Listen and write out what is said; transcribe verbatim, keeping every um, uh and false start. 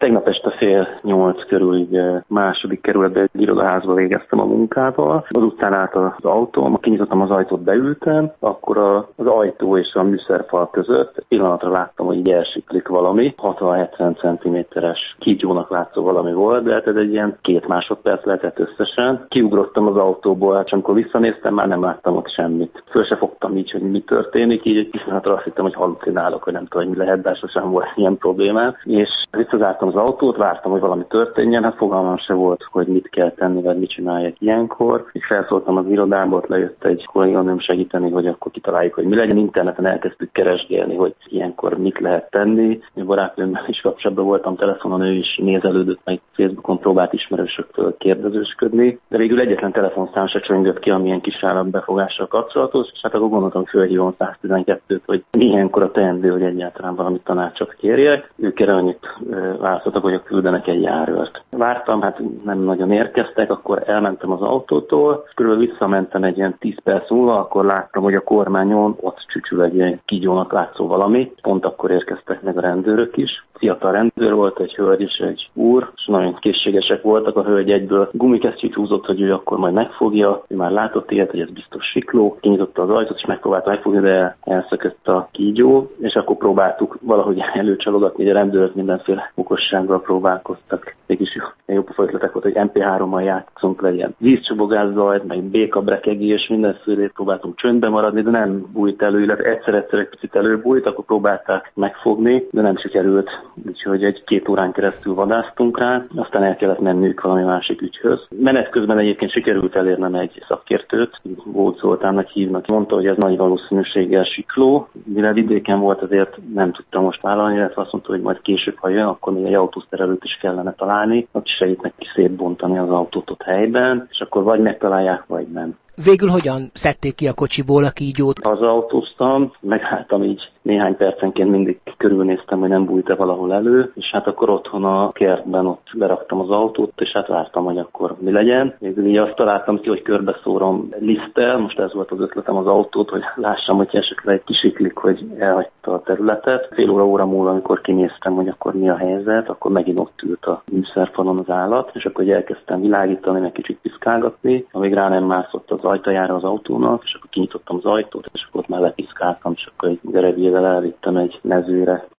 Tegnap este fél nyolc körül így második kerületben egy irodaházba végeztem a munkával. Azután állt az autóm, kinyitottam az ajtót, beültem, akkor az ajtó és a műszerfal között pillanatra láttam, hogy így elsiklik valami. hatvan-hetven centiméteres kígyónak látszó valami volt, de hát ez egy ilyen két másodperc lehetett összesen. Kiugrottam az autóból, és amikor visszanéztem, már nem láttam ott semmit. Föl se fogtam így, hogy mi történik, így egy pillanatra azt hittem, hogy halucinálok, hogy nem tudom, hogy mi lehet, de sosem volt ilyen problémám. És visszazártam az autót, vártam, hogy valami történjen, hát fogalmam se volt, hogy mit kell tenni, vagy mit csináljak ilyenkor. Így felszóltam az irodába, ott lejött egy kolléganőm segíteni, hogy akkor kitaláljuk, hogy mi legyen. Interneten elkezdtük keresgélni, hogy ilyenkor mit lehet tenni. A barátnőmmel is kapcsolatban voltam telefonon, ő is nézelődött, meg Facebookon próbált ismerősöktől kérdezősködni. De végül egyetlen telefonszám se csöngött ki, amilyen kis állatbefogással kapcsolatos, és hát akkor gondoltam, hogy fölhívom száztizenkettőt, hogy milyenkor a teendő, hogy egyáltalán valami tanácsot kérjek. Ők erre annyit válaszoltak, hogy küldenek egy járőrt. Vártam, hát nem nagyon érkeztek, akkor elmentem az autótól, körülbelül visszamentem egy ilyen tíz perc múlva, akkor láttam, hogy a kormányon ott csücsül egy ilyen kígyónak látszó valami. Pont akkor érkeztek meg a rendőrök is. Fiatal rendőr volt, egy hölgy és egy úr, és nagyon készségesek voltak. A hölgy egyből gumikesztyűt húzott, hogy ő akkor majd megfogja. Ő már látott ilyet, hogy ez biztos sikló. Kinyitotta az ajtót, és megpróbálta megfogni, de elszökött a kígyó, és akkor próbáltuk valahogy előcsalogatni, hogy a rendőrök mindenféle okossággal próbálkoztak. Mégis jó pofa ötletek volt, hogy em pé hárommal játszunk, legyen vízcsobogászajt, meg békabrekegés, mindenfélét próbáltunk csöndbe maradni, de nem bújt elő, illetve egyszer-egyszer egy picit előbújt, akkor próbálták megfogni, de nem sikerült, úgyhogy egy-két órán keresztül vadásztunk rá, aztán el kellett mennünk valami másik ügyhöz. Menet közben egyébként sikerült elérnem egy szakértőt, Gócz Zoltánnak hívnak, mondta, hogy ez nagy valószínűséggel sikló, mivel vidéken volt, azért nem tudtam most vállalni, illetve azt mondta, hogy majd később, ha jön, akkor még egy autószerelőt is kellene találni, ott segítnek ki szétbontani az autót ott helyben, és akkor vagy megtalálják, vagy nem. Végül hogyan szedték ki a kocsiból a kígyót? Hazautóztam, megálltam így néhány percenként, mindig körülnéztem, hogy nem bújt-e valahol elő, és hát akkor otthon a kertben ott leraktam az autót, és hát vártam, hogy akkor mi legyen. Végül így azt találtam ki, hogy körbeszórom liszttel, most ez volt az ötletem az autót, hogy lássam, hogy esetleg egy kisiklik, hogy elhagyta a területet. Fél óra óra múlva, amikor kinéztem, hogy akkor mi a helyzet, akkor megint ott ült a műszerfalon az állat, és akkor elkezdtem világítani, meg kicsit piszkálgatni, amíg rá nem mászott az ajtajára az autónak, és akkor kinyitottam az ajtót, és akkor ott már lepiszkáltam, és akkor egy gerebjével elvittem egy mezőre.